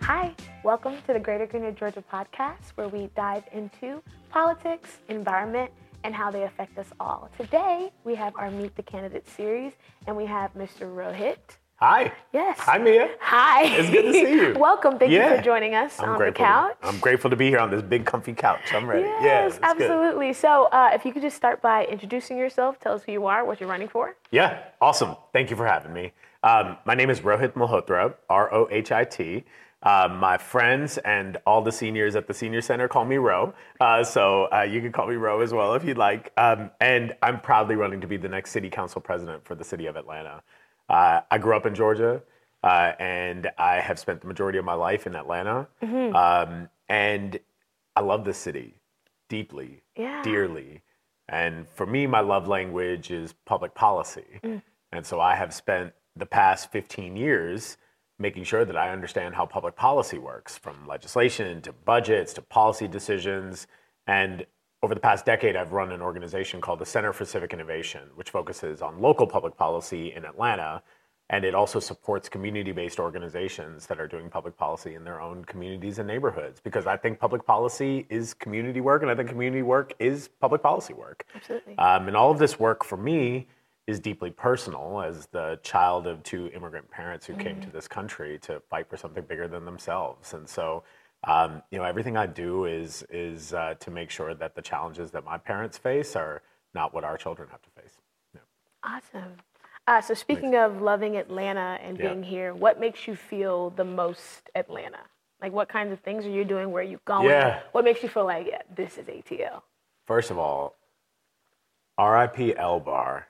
Hi, welcome to the Greater Greener Georgia podcast, where we dive into politics, environment, and how they affect us all. Today, we have our Meet the Candidates series, and we have Mr. Rohit. Hi. Yes. Hi, Mia. Hi. It's good to see you. Welcome. Thank you for joining us on the couch. I'm grateful to be here on this big, comfy couch. I'm ready. Yes, absolutely. Good. So if you could just start by introducing yourself, tell us who you are, what you're running for. Yeah, awesome. Thank you for having me. My name is Rohit Malhotra, Rohit. My friends and all the seniors at the Senior Center call me Ro, so you can call me Ro as well if you'd like. And I'm proudly running to be the next city council president for the city of Atlanta. I grew up in Georgia, and I have spent the majority of my life in Atlanta. Mm-hmm. And I love this city deeply, dearly. And for me, my love language is public policy. Mm. And so I have spent the past 15 years making sure that I understand how public policy works, from legislation to budgets to policy decisions. And over the past decade, I've run an organization called the Center for Civic Innovation, which focuses on local public policy in Atlanta. And it also supports community-based organizations that are doing public policy in their own communities and neighborhoods. Because I think public policy is community work, and I think community work is public policy work. Absolutely. And all of this work for me is deeply personal as the child of two immigrant parents who came to this country to fight for something bigger than themselves. And so everything I do is to make sure that the challenges that my parents face are not what our children have to face. Yeah. Awesome. So speaking of loving Atlanta and being here, what makes you feel the most Atlanta? Like, what kinds of things are you doing? Where are you going? Yeah. What makes you feel like, this is ATL? First of all, RIP L Bar,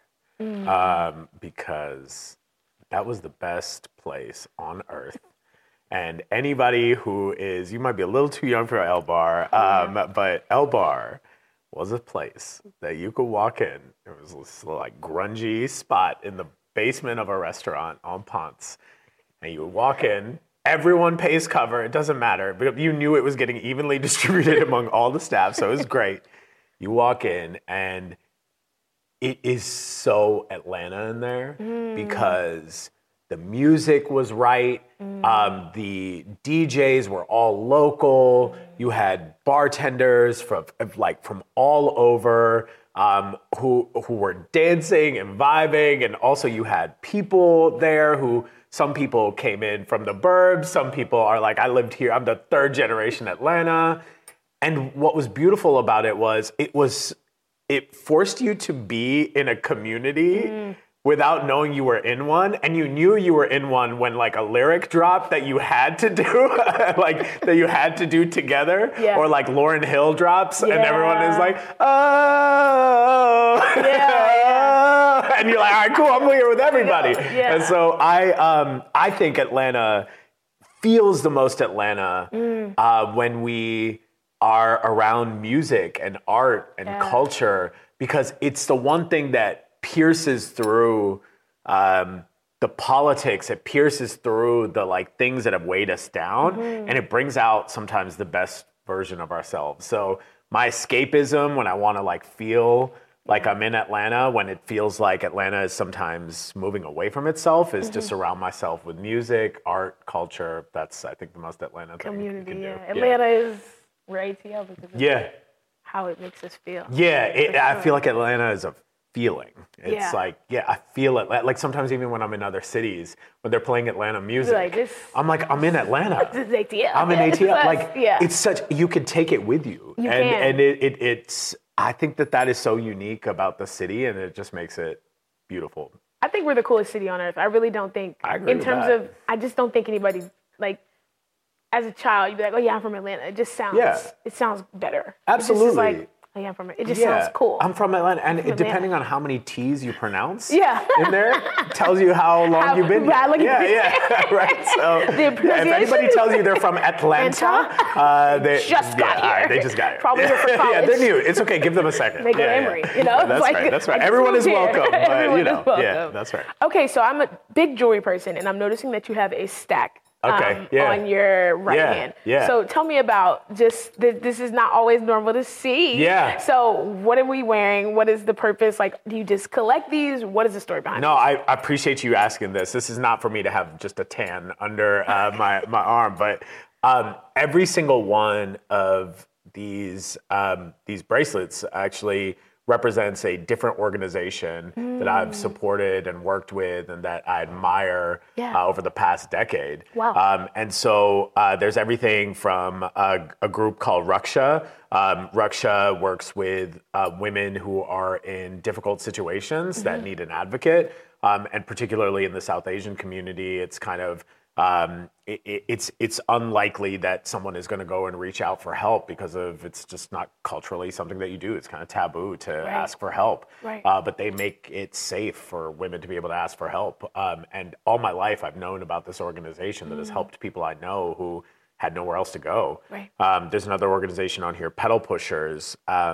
because that was the best place on earth. And anybody who is, you might be a little too young for El Bar, but El Bar was a place that you could walk in. It was this like grungy spot in the basement of a restaurant on Ponce. And you would walk in, everyone pays cover, it doesn't matter, but you knew it was getting evenly distributed among all the staff, so it was great. You walk in and it is so Atlanta in there because the music was right. The DJs were all local. You had bartenders from all over who were dancing and vibing, and also you had people there who, some people came in from the burbs. Some people are like, I lived here. I'm the third generation Atlanta. And what was beautiful about it was it forced you to be in a community without knowing you were in one, and you knew you were in one when like a lyric dropped that you had to do, like that you had to do together, or like Lauryn Hill drops, and everyone is like, oh, and you're like, all right, cool, I'm here with everybody. And so I think Atlanta feels the most Atlanta when we are around music and art and culture, because it's the one thing that pierces through the politics. It pierces through the like things that have weighed us down, and it brings out sometimes the best version of ourselves. So my escapism when I want to like feel like I'm in Atlanta, when it feels like Atlanta is sometimes moving away from itself, is to surround myself with music, art, culture. That's, I think, the most Atlanta thing you can do. Atlanta is where ATL, because it's how it makes us feel. I feel like Atlanta is a feeling. It's like, I feel it. Like sometimes even when I'm in other cities, when they're playing Atlanta music, I'm like, I'm in Atlanta. This is ATL. I'm in ATL. Like, it's such, you can take it with you. And it's, I think that is so unique about the city, and it just makes it beautiful. I think we're the coolest city on earth. I really don't think, I just don't think anybody, like, as a child, you'd be like, oh yeah, I'm from Atlanta. It just sounds, it sounds better. Absolutely. It's just like, oh yeah, I'm from it. It just sounds cool. I'm from Atlanta. And depending on how many T's you pronounce in there, tells you how long you've been there. Right. So if anybody tells you they're from Atlanta, they just got here. They just got here. Probably here for college. Yeah, they're new. It's okay. Give them a second. They go to Emory, you know? That's right. Everyone is welcome. Everyone is welcome. Yeah, that's right. Okay, so I'm a big jewelry person, and I'm noticing that you have a stack on your right hand. So tell me about just, this is not always normal to see. So what are we wearing? What is the purpose? Like, do you just collect these? What is the story behind it? No, I appreciate you asking this. This is not for me to have just a tan under my arm, but Every single one of these bracelets actually represents a different organization that I've supported and worked with and that I admire over the past decade. Wow. And so there's everything from a group called Raksha. Raksha works with women who are in difficult situations that need an advocate. And particularly in the South Asian community, it's kind of it's unlikely that someone is going to go and reach out for help because of it's just not culturally something that you do. It's kind of taboo to ask for help. Right. But they make it safe for women to be able to ask for help. And all my life, I've known about this organization that has helped people I know who had nowhere else to go. Right. There's another organization on here, Pedal Pushers.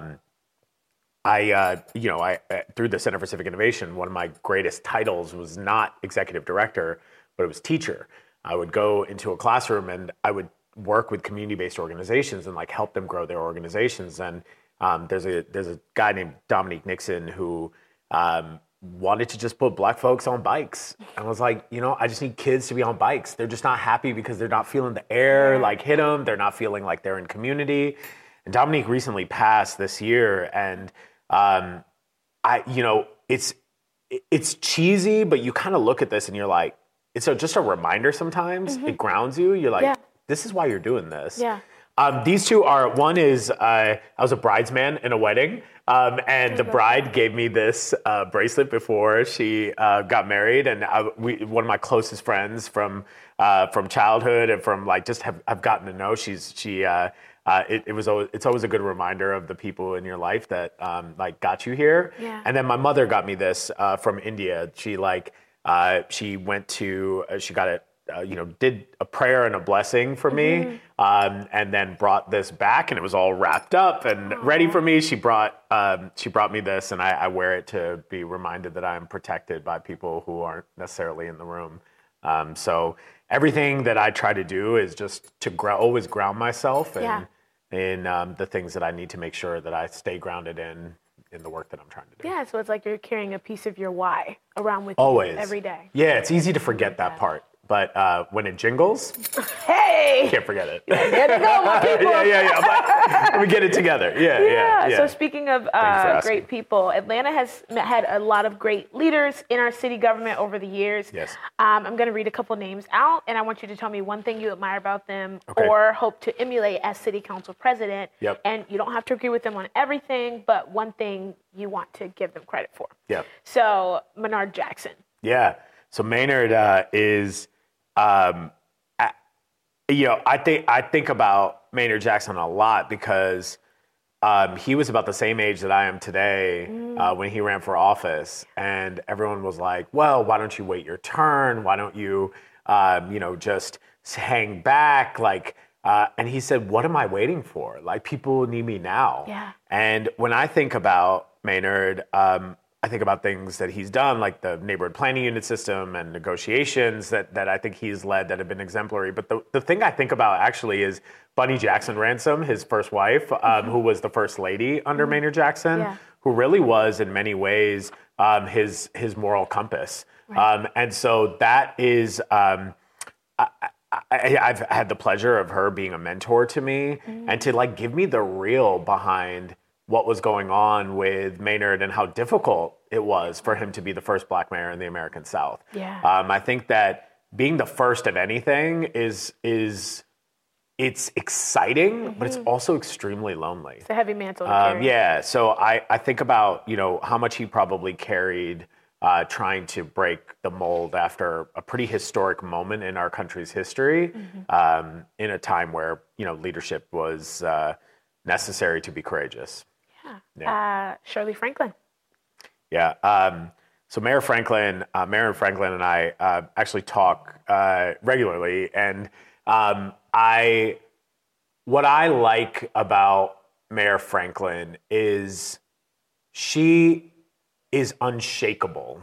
I through the Center for Civic Innovation, one of my greatest titles was not executive director, but it was teacher. I would go into a classroom and I would work with community-based organizations and like help them grow their organizations. And there's a guy named Dominique Nixon who wanted to just put Black folks on bikes. And I was like, I just need kids to be on bikes. They're just not happy because they're not feeling the air like hit them. They're not feeling like they're in community. And Dominique recently passed this year, and it's cheesy, but you kind of look at this and you're like, it's just a reminder sometimes. It grounds you. You're like, this is why you're doing this. Yeah. These two are, one is, I was a bridesman in a wedding, and the bride gave me this bracelet before she got married, and one of my closest friends from childhood and from like just have gotten to know. It's always a good reminder of the people in your life that like got you here. Yeah. And then my mother got me this from India. She went to she got it. Did a prayer and a blessing for me, and then brought this back, and it was all wrapped up and ready for me. She brought me this, and I wear it to be reminded that I'm protected by people who aren't necessarily in the room. So everything that I try to do is just to always ground myself in the things that I need to make sure that I stay grounded in the work that I'm trying to do. Yeah, so it's like you're carrying a piece of your why around with always. You every day. Yeah, it's easy to forget that part. But when it jingles, hey, can't forget it. There to go, my people. Yeah. Let me get it together. Yeah. So speaking of great people, Atlanta has had a lot of great leaders in our city government over the years. Yes. I'm going to read a couple names out, and I want you to tell me one thing you admire about them or hope to emulate as city council president. Yep. And you don't have to agree with them on everything, but one thing you want to give them credit for. Yep. So Maynard Jackson. Yeah. So Maynard is... I think about Maynard Jackson a lot because he was about the same age that I am today when he ran for office, and everyone was like, "Well, why don't you wait your turn? Why don't you, just hang back?" And he said, "What am I waiting for? Like, people need me now." Yeah. And when I think about Maynard, I think about things that he's done, like the neighborhood planning unit system and negotiations that I think he's led that have been exemplary. But the thing I think about actually is Bunny Jackson Ransom, his first wife, who was the first lady under Maynard Jackson, who really was in many ways his moral compass. Right. And so that is, I've had the pleasure of her being a mentor to me and to give me the real behind what was going on with Maynard and how difficult it was for him to be the first Black mayor in the American South. Yeah. I think that being the first of anything it's exciting, but it's also extremely lonely. It's a heavy mantle to carry. Yeah. So I think about, how much he probably carried trying to break the mold after a pretty historic moment in our country's history, in a time where, leadership was necessary to be courageous. Yeah. Shirley Franklin. Yeah. So Mayor Franklin and I actually talk regularly, and what I like about Mayor Franklin is she is unshakable.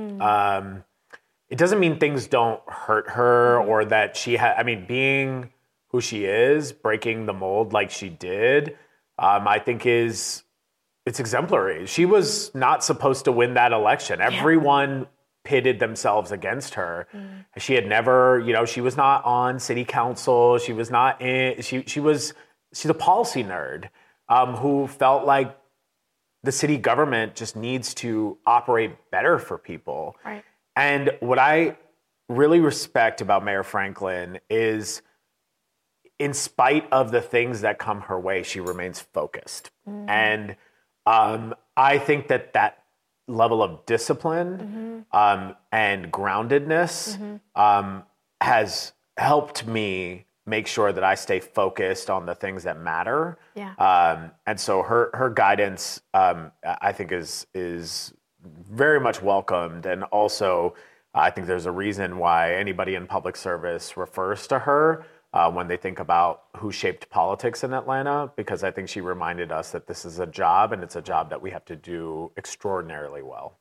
It doesn't mean things don't hurt her or that being who she is, breaking the mold like she did, I think it's exemplary. She was not supposed to win that election. Everyone pitted themselves against her. She had never, she was not on city council. She was not in, she's a policy nerd who felt like the city government just needs to operate better for people. Right. And what I really respect about Mayor Franklin is, in spite of the things that come her way, she remains focused. And I think that level of discipline and groundedness has helped me make sure that I stay focused on the things that matter. Yeah. And so her guidance, I think, is very much welcomed. And also, I think there's a reason why anybody in public service refers to her when they think about who shaped politics in Atlanta, because I think she reminded us that this is a job, and it's a job that we have to do extraordinarily well.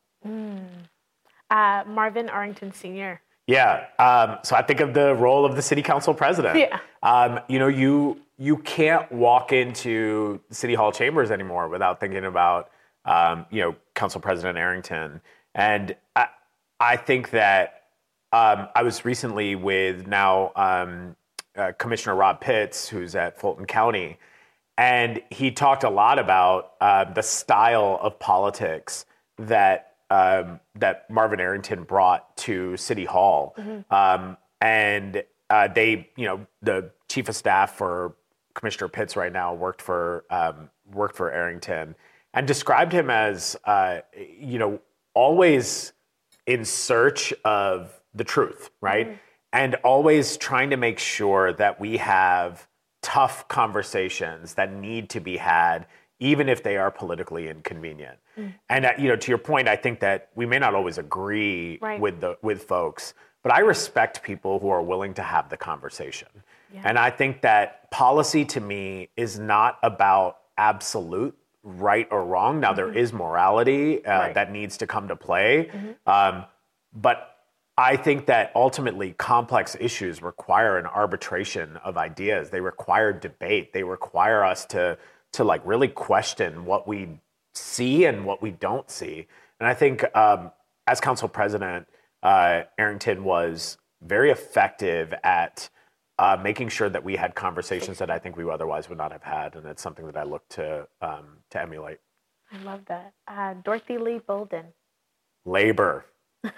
Marvin Arrington Sr. Yeah. So I think of the role of the city council president. Yeah. You can't walk into City Hall chambers anymore without thinking about, Council President Arrington. And I think that I was recently with Commissioner Rob Pitts, who's at Fulton County, and he talked a lot about the style of politics that Marvin Arrington brought to City Hall. And they, the chief of staff for Commissioner Pitts right now worked for Arrington, and described him as, always in search of the truth, right? And always trying to make sure that we have tough conversations that need to be had, even if they are politically inconvenient. And to your point, I think that we may not always agree with folks, but I respect people who are willing to have the conversation. Yeah. And I think that policy to me is not about absolute right or wrong. Now, there is morality that needs to come to play, but I think that ultimately complex issues require an arbitration of ideas. They require debate. They require us to really question what we see and what we don't see. And I think as council president, Arrington was very effective at making sure that we had conversations that I think we otherwise would not have had. And it's something that I look to emulate. I love that. Dorothy Lee Bolden. Labor.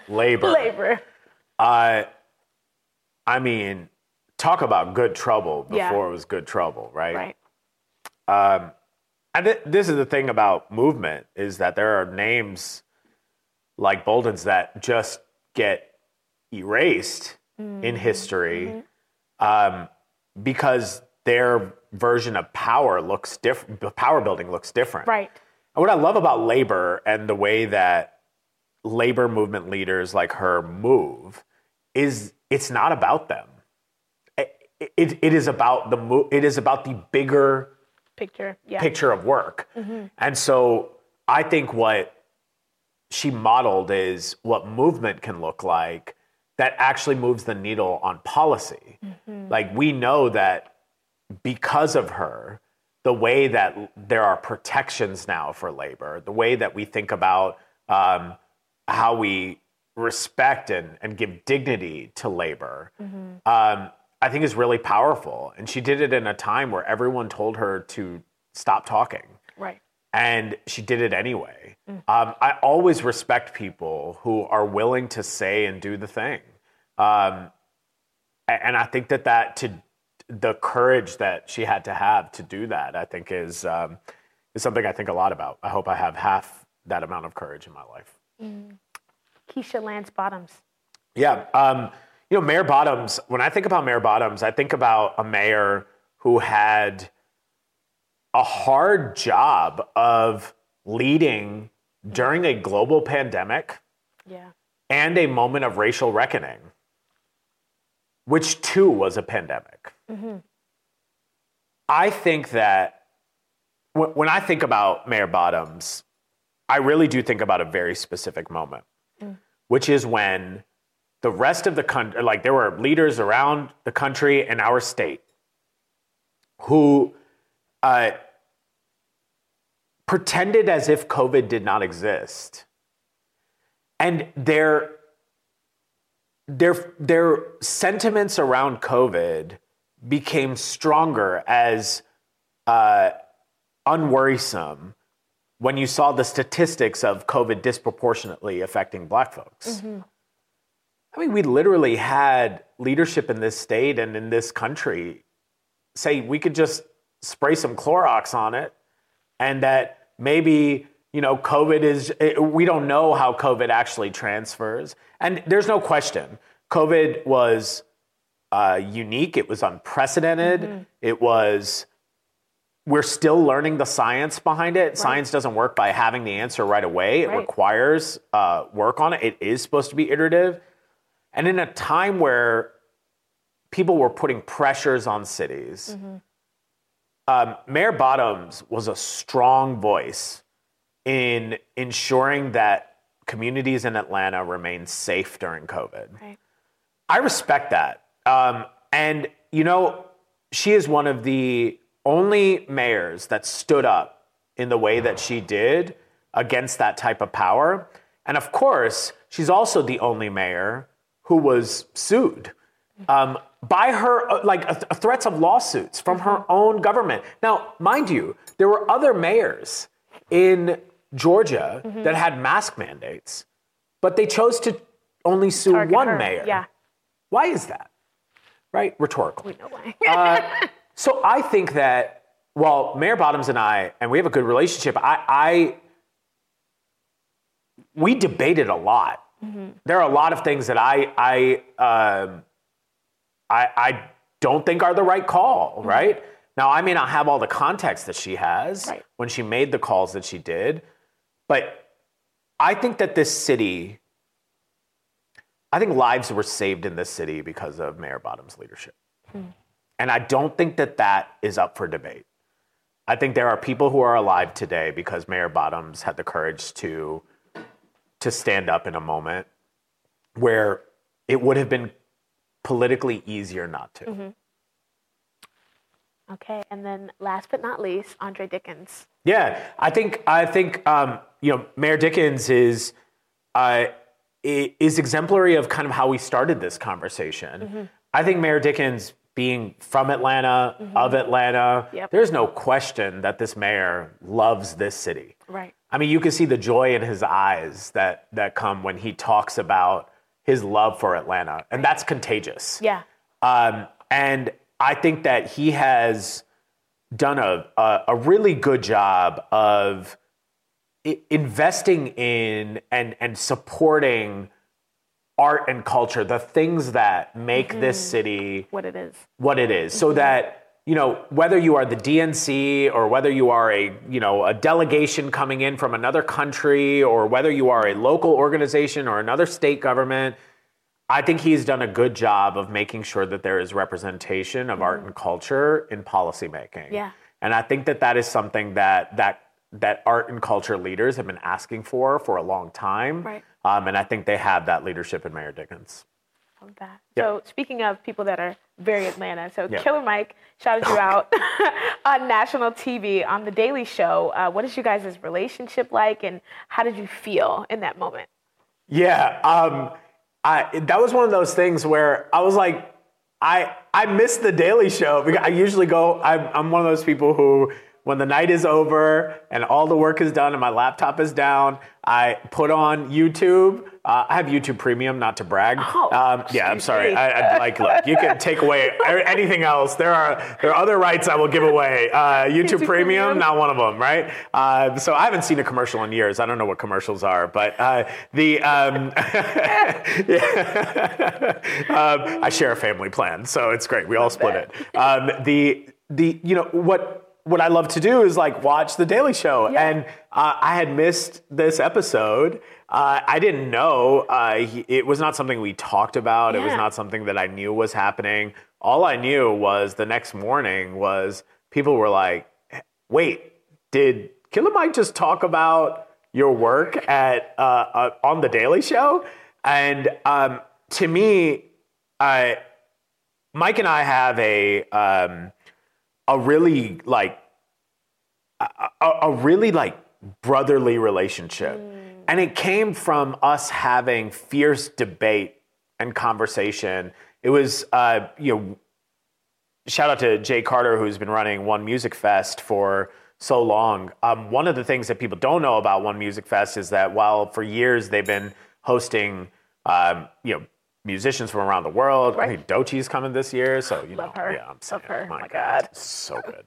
I mean, talk about good trouble before it was good trouble, right? Right. And this is the thing about movement, is that there are names like Bolden's that just get erased in history because their version of power looks different. Power building looks different. Right. And what I love about labor and the way that labor movement leaders like her move is it's not about them. It is about the bigger picture of work. And so I think what she modeled is what movement can look like that actually moves the needle on policy. Like, we know that because of her, the way that there are protections now for labor, the way that we think about how we respect and give dignity to labor, I think is really powerful. And she did it in a time where everyone told her to stop talking. Right. And she did it anyway. I always respect people who are willing to say and do the thing. And I think that the courage that she had to have to do that, I think is something I think a lot about. I hope I have half that amount of courage in my life. Keisha Lance Bottoms. Yeah. Mayor Bottoms, when I think about Mayor Bottoms, I think about a mayor who had a hard job of leading during a global pandemic and a moment of racial reckoning, which too was a pandemic. I think that when I think about Mayor Bottoms, I really do think about a very specific moment, which is when the rest of the country, like, there were leaders around the country and our state who pretended as if COVID did not exist. And their their sentiments around COVID became stronger as unworrisome when you saw the statistics of COVID disproportionately affecting Black folks. Mm-hmm. I mean, we literally had leadership in this state and in this country say we could just spray some Clorox on it, and that maybe, COVID we don't know how COVID actually transfers. And there's no question, COVID was unique. It was unprecedented. Mm-hmm. We're still learning the science behind it. Right. Science doesn't work by having the answer right away. It requires work on it. It is supposed to be iterative. And in a time where people were putting pressures on cities, Mayor Bottoms was a strong voice in ensuring that communities in Atlanta remain safe during COVID. Right. I respect that. And, she is one of the only mayors that stood up in the way that she did against that type of power. And of course, she's also the only mayor who was sued by her, threats of lawsuits from her own government. Now, mind you, there were other mayors in Georgia that had mask mandates, but they chose to only sue one mayor. Yeah. Why is that? Right? Rhetorical. We know why. So I think that while Mayor Bottoms and we have a good relationship, we debated a lot. Mm-hmm. There are a lot of things that I don't think are the right call, right? Now, I may not have all the context that she has when she made the calls that she did, but I think that I think lives were saved in this city because of Mayor Bottoms' leadership. And I don't think that is up for debate. I think there are people who are alive today because Mayor Bottoms had the courage to stand up in a moment where it would have been politically easier not to. Mm-hmm. Okay, and then last but not least, Andre Dickens. Yeah, I think Mayor Dickens is exemplary of kind of how we started this conversation. Mm-hmm. I think Mayor Dickens, being from Atlanta, of Atlanta, there's no question that this mayor loves this city. Right. I mean, you can see the joy in his eyes that come when he talks about his love for Atlanta, and that's contagious. Yeah. And I think that he has done a really good job of investing in and supporting art and culture, the things that make this city what it is. So that, whether you are the DNC or whether you are a delegation coming in from another country or whether you are a local organization or another state government, I think he's done a good job of making sure that there is representation of art and culture in policymaking. Yeah. And I think that is something that art and culture leaders have been asking for a long time. Right. And I think they have that leadership in Mayor Dickens. Love that. Yep. So speaking of people that are very Atlanta, Killer Mike shouted you out on national TV on The Daily Show. What is you guys' relationship like, and how did you feel in that moment? Yeah, that was one of those things where I was like, I miss The Daily Show because I usually go. I'm one of those people who, when the night is over and all the work is done and my laptop is down, I put on YouTube. I have YouTube Premium, not to brag. I'm sorry. Look, you can take away anything else. There are other rights I will give away. YouTube Premium, not one of them, right? So I haven't seen a commercial in years. I don't know what commercials are, but I share a family plan, so it's great. We all split it. What I love to do is watch The Daily Show. Yeah. And I had missed this episode. I didn't know. It was not something we talked about. Yeah. It was not something that I knew was happening. All I knew was the next morning was people were like, wait, did Killer Mike just talk about your work on The Daily Show? And to me, Mike and I have a really brotherly relationship. And it came from us having fierce debate and conversation. It was, shout out to Jay Carter, who's been running One Music Fest for so long. One of the things that people don't know about One Music Fest is that while for years they've been hosting, musicians from around the world. Right. I think Doechie's coming this year, so love her. Yeah, I'm saying, love her. Oh my God, so good.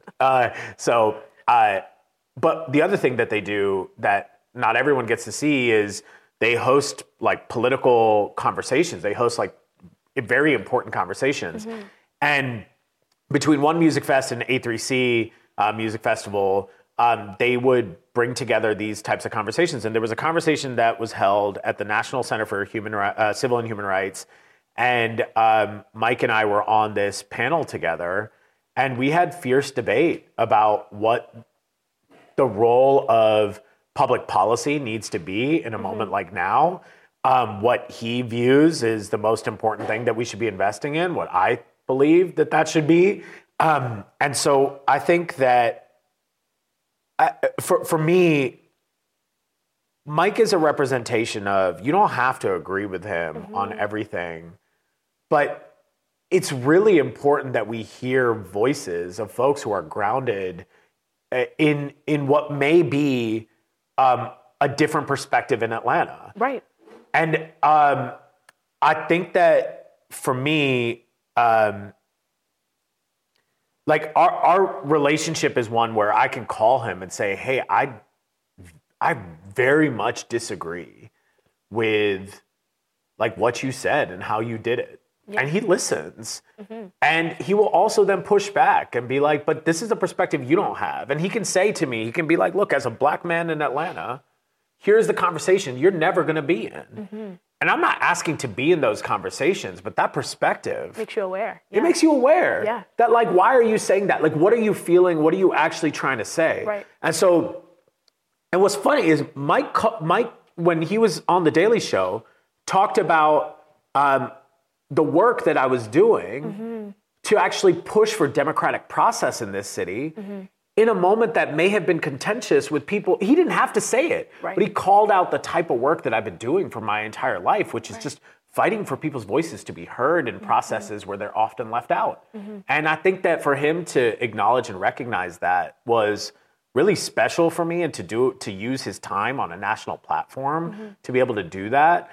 But the other thing that they do that not everyone gets to see is they host like political conversations. They host like very important conversations, and between One Music Fest and A3C Music Festival, they would bring together these types of conversations. And there was a conversation that was held at the National Center for Civil and Human Rights. And Mike and I were on this panel together, and we had fierce debate about what the role of public policy needs to be in a moment like now. What he views is the most important thing that we should be investing in, what I believe that should be. And so I think that for me, Mike is a representation of, you don't have to agree with him on everything, but it's really important that we hear voices of folks who are grounded in what may be a different perspective in Atlanta. Right. And I think that for me, like our relationship is one where I can call him and say, hey, I very much disagree with like what you said and how you did it. Yeah. And he listens. And he will also then push back and be like, but this is a perspective you don't have. And he can say to me, he can be like, look, as a black man in Atlanta, here's the conversation you're never going to be in. And I'm not asking to be in those conversations, but that perspective makes you aware. It makes you aware. Yeah. That like, why are you saying that? Like, what are you feeling? What are you actually trying to say? Right. And so, and what's funny is Mike, when he was on The Daily Show, talked about the work that I was doing to actually push for democratic process in this city. In a moment that may have been contentious with people. He didn't have to say it, but he called out the type of work that I've been doing for my entire life, which is just fighting for people's voices to be heard in processes where they're often left out. And I think that for him to acknowledge and recognize that was really special for me, and to use his time on a national platform to be able to do that.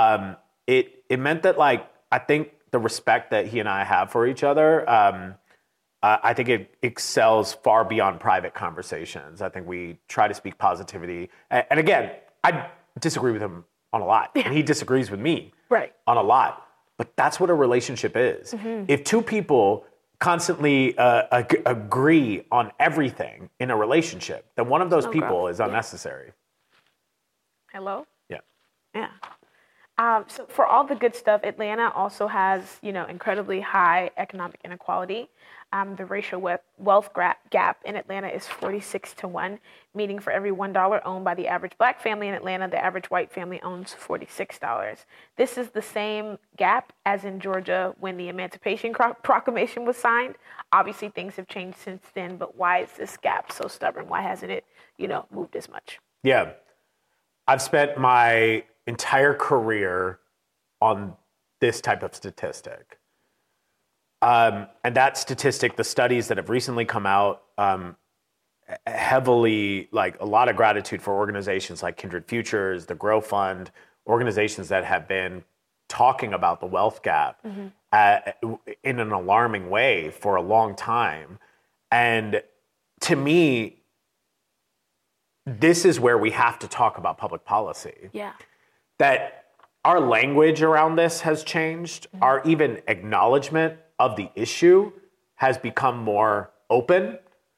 It meant that, like, I think the respect that he and I have for each other, I think it excels far beyond private conversations. I think we try to speak positivity. And again, I disagree with him on a lot, and he disagrees with me on a lot. But that's what a relationship is. If two people constantly agree on everything in a relationship, then one of those people is unnecessary. Hello? Yeah. So for all the good stuff, Atlanta also has, incredibly high economic inequality. The racial wealth gap in Atlanta is 46-1, meaning for every $1 owned by the average black family in Atlanta, the average white family owns $46. This is the same gap as in Georgia when the Emancipation Proclamation was signed. Obviously, things have changed since then, but why is this gap so stubborn? Why hasn't it, moved as much? Yeah. I've spent my entire career on this type of statistic. And that statistic, the studies that have recently come out, heavily, like, a lot of gratitude for organizations like Kindred Futures, the Grow Fund, organizations that have been talking about the wealth gap in an alarming way for a long time. And to me, this is where we have to talk about public policy. Yeah. That our language around this has changed. Our even acknowledgement of the issue has become more open.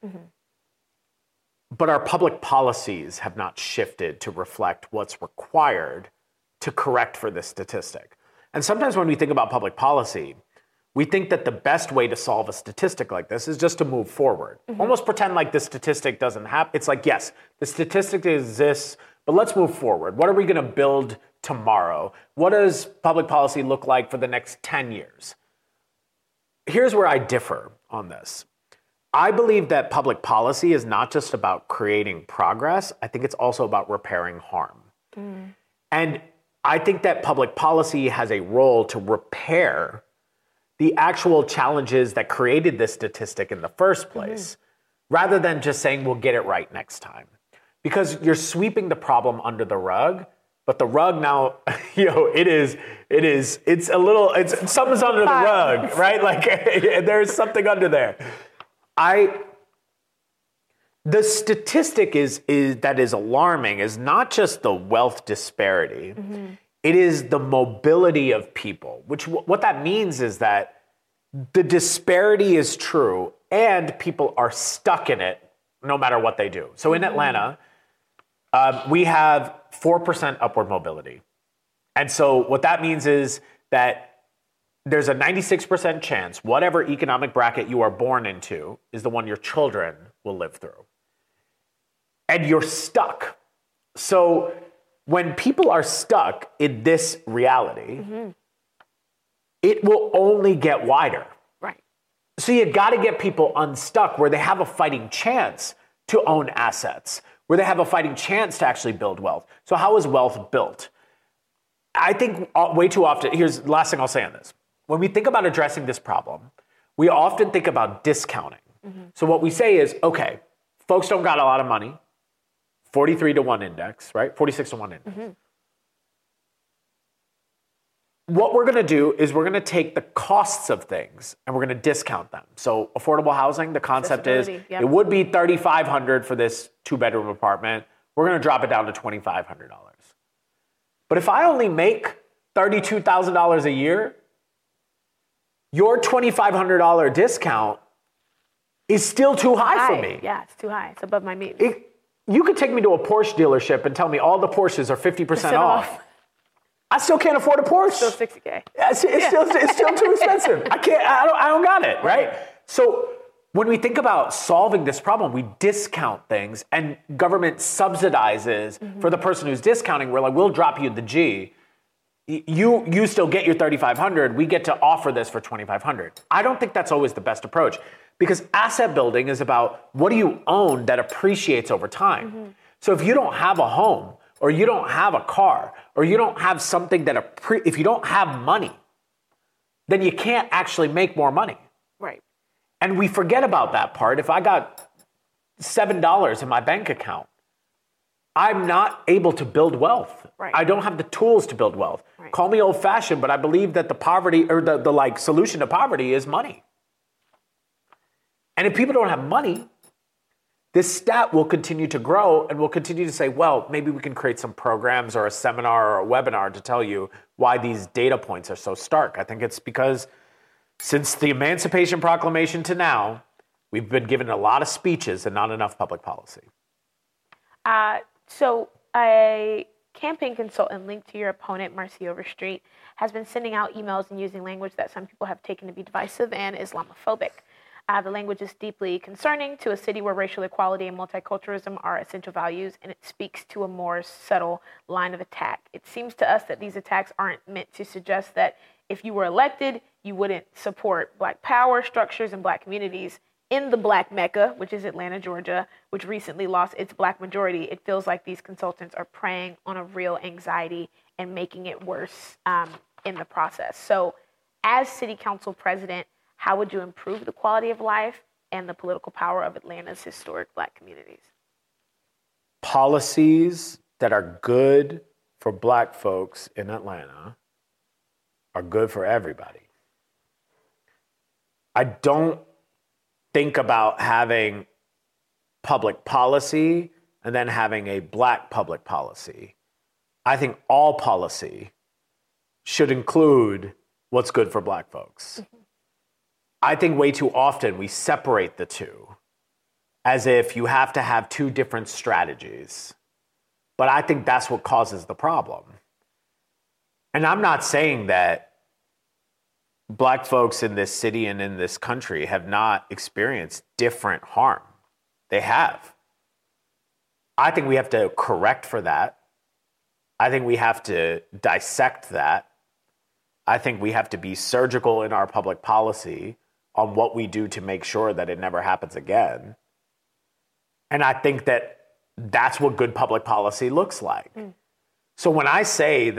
But our public policies have not shifted to reflect what's required to correct for this statistic. And sometimes when we think about public policy, we think that the best way to solve a statistic like this is just to move forward. Almost pretend like the statistic doesn't happen. It's like, yes, the statistic exists, but let's move forward. What are we going to build tomorrow? What does public policy look like for the next 10 years? Here's where I differ on this. I believe that public policy is not just about creating progress. I think it's also about repairing harm. And I think that public policy has a role to repair the actual challenges that created this statistic in the first place, rather than just saying we'll get it right next time. Because you're sweeping the problem under the rug, but the rug now, it's something's under the rug, right? Like there's something under there. The statistic that is alarming is not just the wealth disparity. It is the mobility of people, which what that means is that the disparity is true and people are stuck in it no matter what they do. So in Atlanta, we have 4% upward mobility. And so what that means is that there's a 96% chance whatever economic bracket you are born into is the one your children will live through. And you're stuck. So when people are stuck in this reality, it will only get wider. Right. So you got to get people unstuck where they have a fighting chance to own assets, where they have a fighting chance to actually build wealth. So how is wealth built? I think way too often, here's the last thing I'll say on this. When we think about addressing this problem, we often think about discounting. So what we say is, okay, folks don't got a lot of money, 43-to-1 index, right? 46-to-1 index. What we're going to do is we're going to take the costs of things and we're going to discount them. So affordable housing, the concept is it would be $3,500 for this 2-bedroom apartment. We're going to drop it down to $2,500. But if I only make $32,000 a year, your $2,500 discount is still too high for me. Yeah, it's too high. It's above my means. You could take me to a Porsche dealership and tell me all the Porsches are 50% off. I still can't afford a Porsche. Still $60K. It's still too expensive. I don't got it, right? So when we think about solving this problem, we discount things and government subsidizes for the person who's discounting. We're like, we'll drop you the G. You still get your $3,500. We get to offer this for $2,500. I don't think that's always the best approach because asset building is about what do you own that appreciates over time. So if you don't have a home or you don't have a car or you don't have something that if you don't have money, then you can't actually make more money. Right. And we forget about that part. If I got $7 in my bank account, I'm not able to build wealth. Right. I don't have the tools to build wealth. Right. Call me old-fashioned, but I believe that the poverty or the solution to poverty is money. And if people don't have money, this stat will continue to grow and we'll continue to say, well, maybe we can create some programs or a seminar or a webinar to tell you why these data points are so stark. I think it's because since the Emancipation Proclamation to now, we've been given a lot of speeches and not enough public policy. So a campaign consultant linked to your opponent, Marcy Overstreet, has been sending out emails and using language that some people have taken to be divisive and Islamophobic. The language is deeply concerning to a city where racial equality and multiculturalism are essential values, and it speaks to a more subtle line of attack. It seems to us that these attacks aren't meant to suggest that if you were elected, you wouldn't support Black power structures and Black communities. In the Black Mecca, which is Atlanta, Georgia, which recently lost its Black majority, it feels like these consultants are preying on a real anxiety and making it worse in the process. So as city council president, how would you improve the quality of life and the political power of Atlanta's historic Black communities? Policies that are good for Black folks in Atlanta are good for everybody. I don't think about having public policy and then having a Black public policy. I think all policy should include what's good for Black folks. I think way too often we separate the two as if you have to have two different strategies. But I think that's what causes the problem. And I'm not saying that Black folks in this city and in this country have not experienced different harm. They have. I think we have to correct for that. I think we have to dissect that. I think we have to be surgical in our public policy on what we do to make sure that it never happens again. And I think that that's what good public policy looks like. So when I say that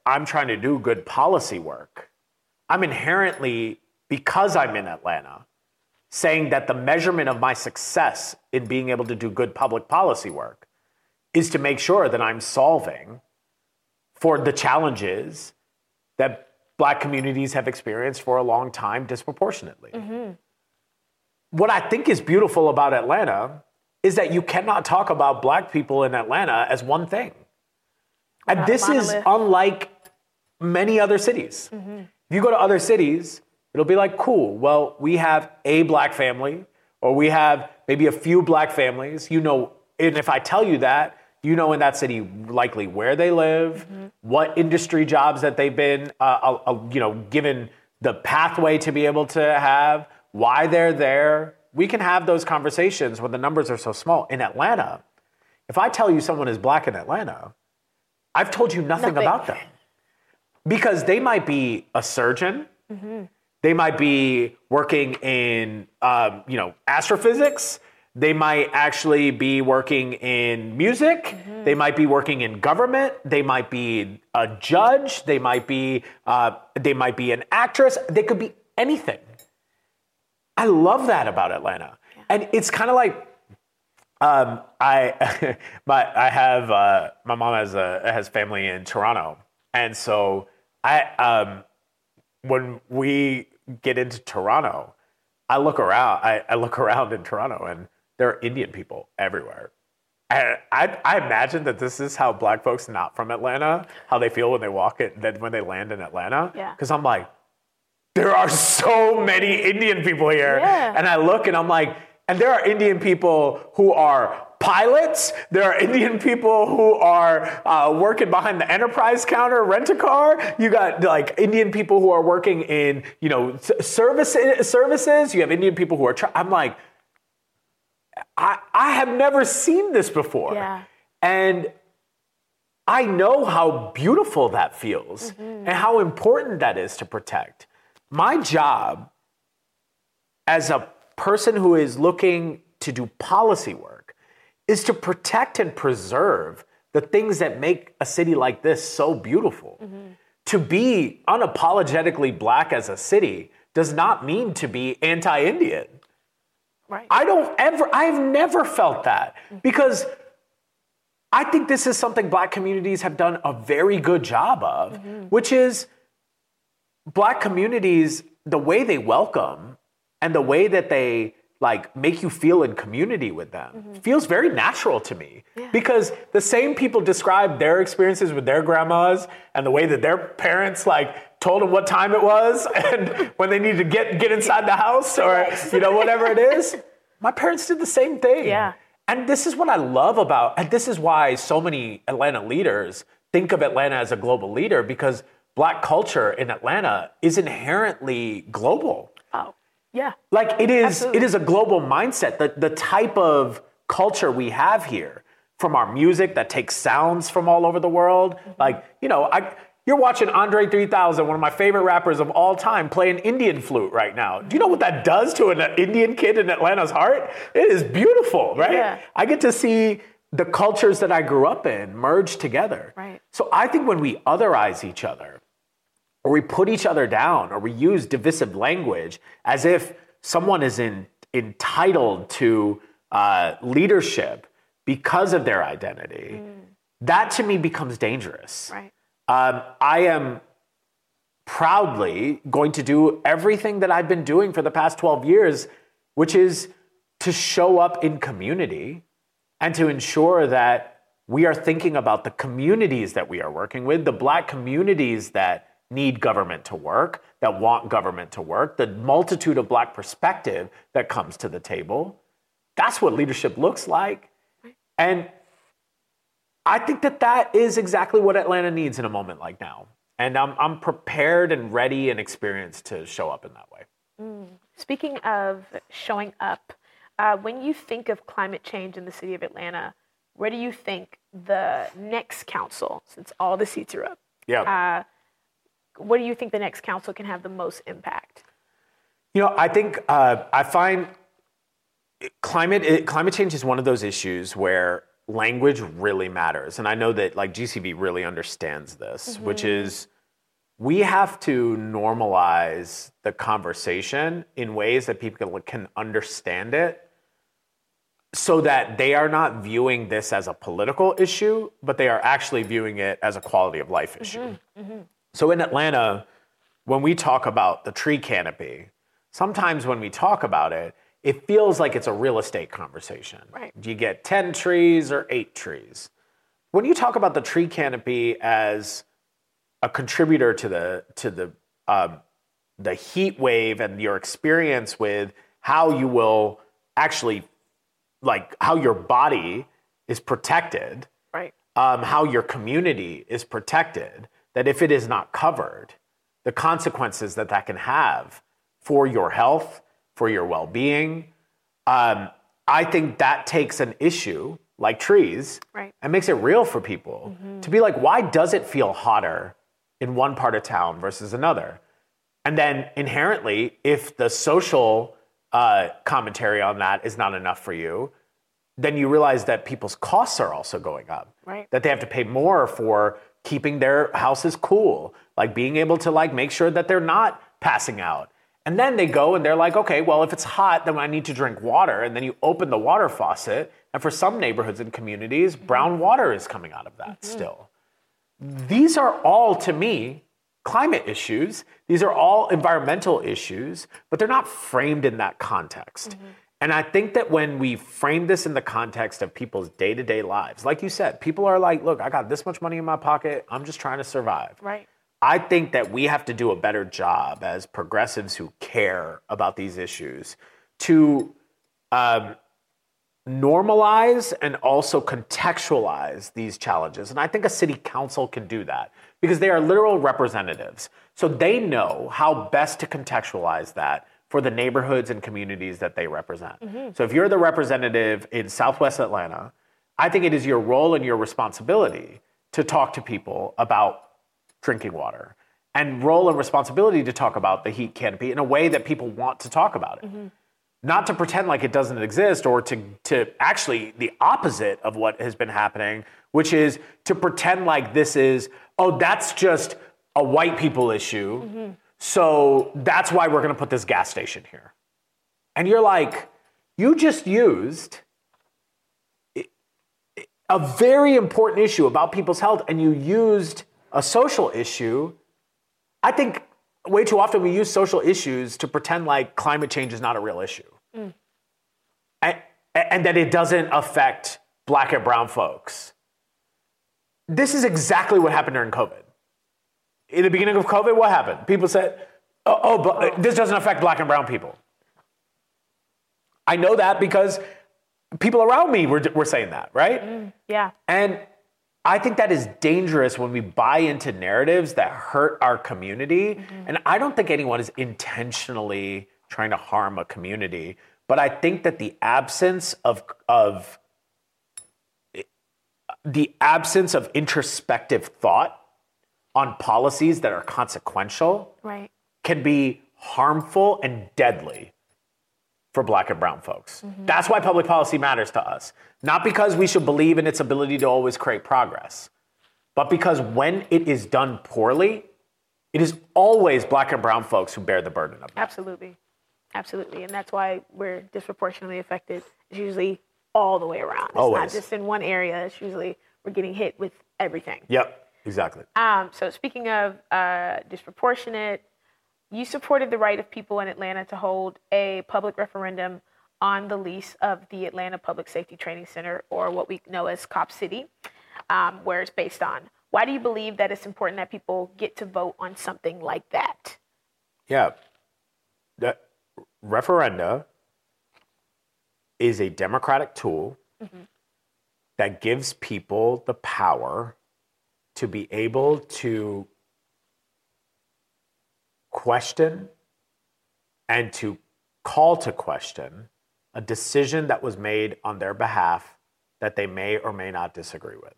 I'm trying to do good policy work, I'm inherently, because I'm in Atlanta, saying that the measurement of my success in being able to do good public policy work is to make sure that I'm solving for the challenges that Black communities have experienced for a long time disproportionately. Mm-hmm. What I think is beautiful about Atlanta is that you cannot talk about Black people in Atlanta as one thing. And this is unlike many other cities. Mm-hmm. If you go to other cities, it'll be like, cool, well, we have a Black family, or we have maybe a few Black families, you know, and if I tell you that, you know in that city likely where they live, mm-hmm. what industry jobs that they've been, given the pathway to be able to have, why they're there. We can have those conversations when the numbers are so small. In Atlanta, if I tell you someone is Black in Atlanta, I've told you nothing about them. Because they might be a surgeon, mm-hmm. they might be working in, astrophysics, they might actually be working in music. Mm-hmm. They might be working in government. They might be a judge. They might be an actress. They could be anything. I love that about Atlanta, and it's kind of like my mom has family in Toronto, and so when we get into Toronto, I look around in Toronto and there are Indian people everywhere. And I imagine that this is how Black folks not from Atlanta, how they feel when they when they land in Atlanta. Yeah. Because I'm like, there are so many Indian people here. Yeah. And I look and I'm like, and there are Indian people who are pilots. There are Indian people who are working behind the enterprise counter, rent a car. You got like Indian people who are working in, services. You have Indian people who are, I'm like, I have never seen this before. Yeah. And I know how beautiful that feels mm-hmm. and how important that is to protect. My job as a person who is looking to do policy work is to protect and preserve the things that make a city like this so beautiful. Mm-hmm. To be unapologetically Black as a city does not mean to be anti-Indian. Right. I've never felt that because I think this is something Black communities have done a very good job of, mm-hmm. which is Black communities, the way they welcome and the way that they make you feel in community with them mm-hmm. feels very natural to me because the same people describe their experiences with their grandmas and the way that their parents told them what time it was and when they needed to get inside the house or whatever it is. My parents did the same thing. Yeah. And this is what I love and this is why so many Atlanta leaders think of Atlanta as a global leader because Black culture in Atlanta is inherently global. Oh. Yeah. It is a global mindset. The type of culture we have here, from our music that takes sounds from all over the world. Mm-hmm. You're watching Andre 3000, one of my favorite rappers of all time, play an Indian flute right now. Do you know what that does to an Indian kid in Atlanta's heart? It is beautiful, right? Yeah. I get to see the cultures that I grew up in merge together. Right. So I think when we otherize each other, or we put each other down, or we use divisive language as if someone is entitled to leadership because of their identity, that to me becomes dangerous. Right. I am proudly going to do everything that I've been doing for the past 12 years, which is to show up in community and to ensure that we are thinking about the communities that we are working with, the Black communities that need government to work, that want government to work, the multitude of Black perspective that comes to the table. That's what leadership looks like. And I think that is exactly what Atlanta needs in a moment like now. And I'm prepared and ready and experienced to show up in that way. Speaking of showing up, when you think of climate change in the city of Atlanta, where do you think the next council, since all the seats are up, what do you think the next council can have the most impact? I think I find climate change is one of those issues where language really matters. And I know that like GCV really understands this, which is we have to normalize the conversation in ways that people can understand it so that they are not viewing this as a political issue, but they are actually viewing it as a quality of life issue. So in Atlanta, when we talk about the tree canopy, sometimes when we talk about it, it feels like it's a real estate conversation. Right. Do you get 10 trees or 8 trees? When you talk about the tree canopy as a contributor to the heat wave and your experience with how you will actually, like how your body is protected, right? How your community is protected, that if it is not covered, the consequences that can have for your health, for your well-being, I think that takes an issue like trees and makes it real for people to be like, why does it feel hotter in one part of town versus another? And then inherently, if the social commentary on that is not enough for you, then you realize that people's costs are also going up, that they have to pay more for keeping their houses cool, like being able to like make sure that they're not passing out. And then they go and they're like, okay, well, if it's hot, then I need to drink water. And then you open the water faucet. And for some neighborhoods and communities, brown water is coming out of that still. These are all, to me, climate issues. These are all environmental issues, but they're not framed in that context. And I think that when we frame this in the context of people's day-to-day lives, like you said, people are like, look, I got this much money in my pocket. I'm just trying to survive. Right. I think that we have to do a better job as progressives who care about these issues to normalize and also contextualize these challenges. And I think a city council can do that because they are literal representatives. So they know how best to contextualize that for the neighborhoods and communities that they represent. So if you're the representative in Southwest Atlanta, I think it is your role and your responsibility to talk to people about drinking water, and role and responsibility to talk about the heat canopy in a way that people want to talk about it. Not to pretend like it doesn't exist or to actually the opposite of what has been happening, which is to pretend like this is, oh, that's just a white people issue. So that's why we're going to put this gas station here. And you're like, you just used a very important issue about people's health and you used a social issue. I think way too often we use social issues to pretend like climate change is not a real issue. And that it doesn't affect Black and brown folks. This is exactly what happened during COVID. In the beginning of COVID, what happened? People said, but this doesn't affect Black and brown people. I know that because people around me were saying that, right? Yeah. And I think that is dangerous when we buy into narratives that hurt our community. And I don't think anyone is intentionally trying to harm a community, but I think that the absence of introspective thought on policies that are consequential can be harmful and deadly for Black and brown folks. That's why public policy matters to us. Not because we should believe in its ability to always create progress, but because when it is done poorly, it is always Black and brown folks who bear the burden of it. Absolutely. And that's why we're disproportionately affected. It's usually all the way around. It's always. Not just in one area. It's usually we're getting hit with everything. Yep, exactly. So speaking of disproportionate, you supported the right of people in Atlanta to hold a public referendum on the lease of the Atlanta Public Safety Training Center, or what we know as Cop City, where it's based on. Why do you believe that it's important that people get to vote on something like that? Yeah. The referenda is a democratic tool that gives people the power to be able to question and to call to question a decision that was made on their behalf that they may or may not disagree with.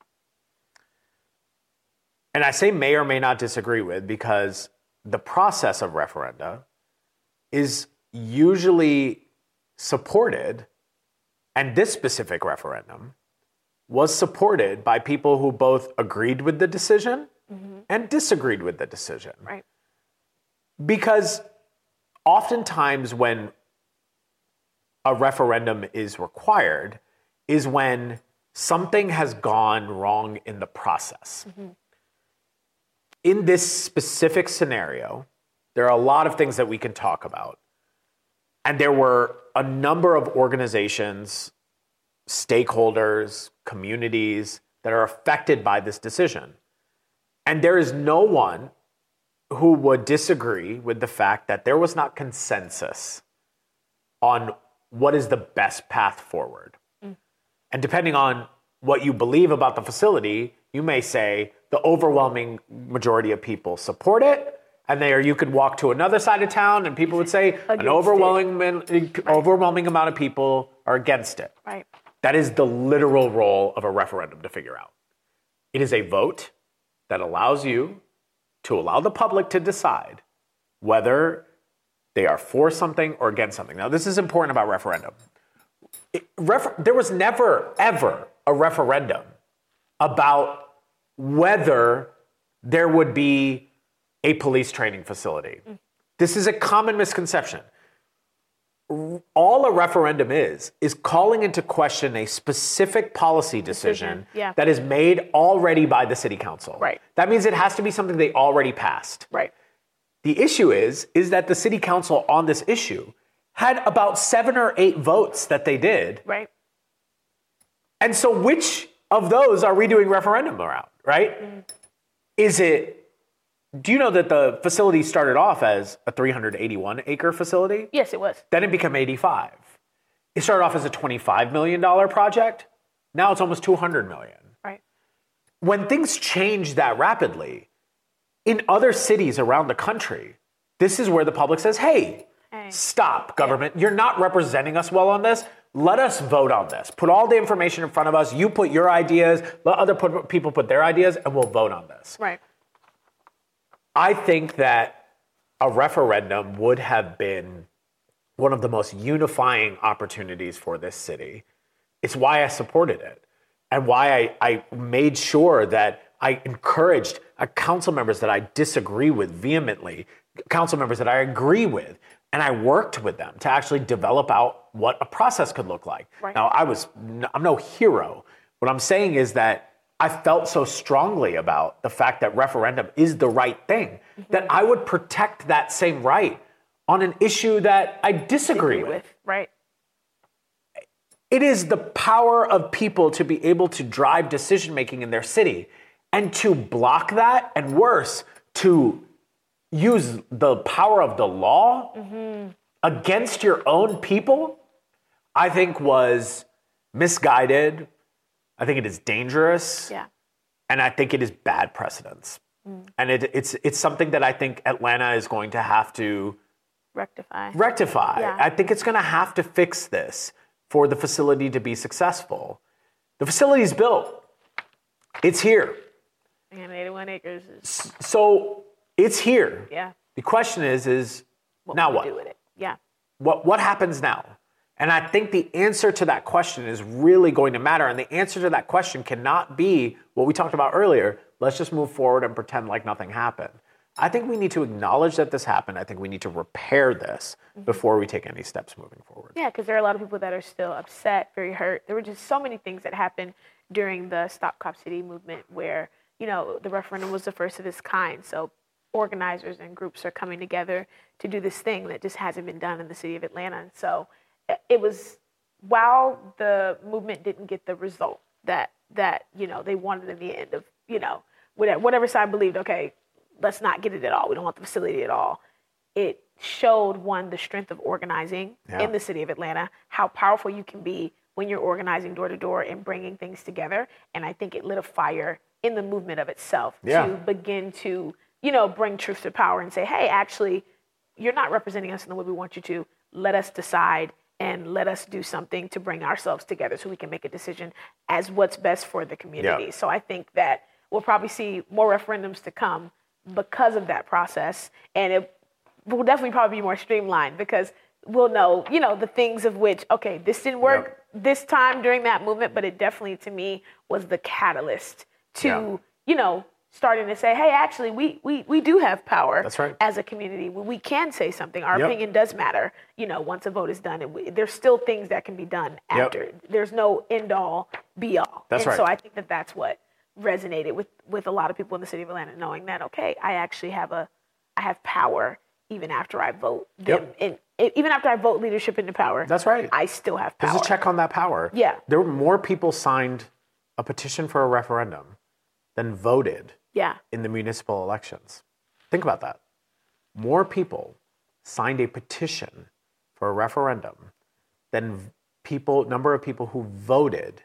And I say may or may not disagree with because the process of referenda is usually supported, and this specific referendum was supported by people who both agreed with the decision and disagreed with the decision. Right. Because oftentimes when a referendum is required is when something has gone wrong in the process. In this specific scenario, there are a lot of things that we can talk about. And there were a number of organizations, stakeholders, communities that are affected by this decision. And there is no one who would disagree with the fact that there was not consensus on what is the best path forward. And depending on what you believe about the facility, you may say the overwhelming majority of people support it. And there you could walk to another side of town and people would say an overwhelming amount of people are against it. Right. That is the literal role of a referendum to figure out. It is a vote that allows you to allow the public to decide whether they are for something or against something. Now, this is important about referendum. There was never, ever a referendum about whether there would be a police training facility. This is a common misconception. All a referendum is calling into question a specific policy decision that is made already by the city council. Right. That means it has to be something they already passed. Right. The issue is that the city council on this issue had about 7 or 8 votes that they did. Right. And so which of those are we doing referendum around, right? Do you know that the facility started off as a 381-acre facility? Yes, it was. Then it became 85. It started off as a $25 million project. Now it's almost $200 million. Right. When things change that rapidly, in other cities around the country, this is where the public says, hey, stop, government. You're not representing us well on this. Let us vote on this. Put all the information in front of us. You put your ideas. Let other people put their ideas, and we'll vote on this. Right. I think that a referendum would have been one of the most unifying opportunities for this city. It's why I supported it and why I made sure that I encouraged council members that I disagree with vehemently, council members that I agree with, and I worked with them to actually develop out what a process could look like. Right. Now, I'm no hero. What I'm saying is that I felt so strongly about the fact that referendum is the right thing that I would protect that same right on an issue that I disagree with. Right. It is the power of people to be able to drive decision-making in their city and to block that, and worse, to use the power of the law against your own people, I think was misguided. I think it is dangerous. Yeah. And I think it is bad precedence. And it's something that I think Atlanta is going to have to rectify. Yeah. I think it's going to have to fix this for the facility to be successful. The facility is built. It's here. And 81 acres is... So it's here. Yeah. The question is now what? Do with it? Yeah. What happens now? And I think the answer to that question is really going to matter. And the answer to that question cannot be what we talked about earlier. Let's just move forward and pretend like nothing happened. I think we need to acknowledge that this happened. I think we need to repair this before we take any steps moving forward. Yeah, because there are a lot of people that are still upset, very hurt. There were just so many things that happened during the Stop Cop City movement where, the referendum was the first of its kind. So organizers and groups are coming together to do this thing that just hasn't been done in the city of Atlanta. And so it was, while the movement didn't get the result that they wanted in the end of, whatever side believed, okay, let's not get it at all. We don't want the facility at all. It showed, one, the strength of organizing in the city of Atlanta, how powerful you can be when you're organizing door to door and bringing things together. And I think it lit a fire in the movement of itself to begin to, bring truth to power and say, hey, actually, you're not representing us in the way we want you to. Let us decide and let us do something to bring ourselves together so we can make a decision as what's best for the community. Yeah. So I think that we'll probably see more referendums to come because of that process. And it will definitely probably be more streamlined because we'll know, the things of which, okay, this didn't work this time during that movement, but it definitely, to me, was the catalyst to, starting to say, hey, actually, we do have power. That's right. As a community. We can say something. Our opinion does matter, once a vote is done. And there's still things that can be done after. There's no end all, be all. That's right. So I think that's what resonated with a lot of people in the city of Atlanta, knowing that, okay, I actually I have power even after I vote them in. Even after I vote leadership into power. That's right. I still have power. There's a check on that power. Yeah. There were more people signed a petition for a referendum than voted in the municipal elections. Think about that. More people signed a petition for a referendum than number of people who voted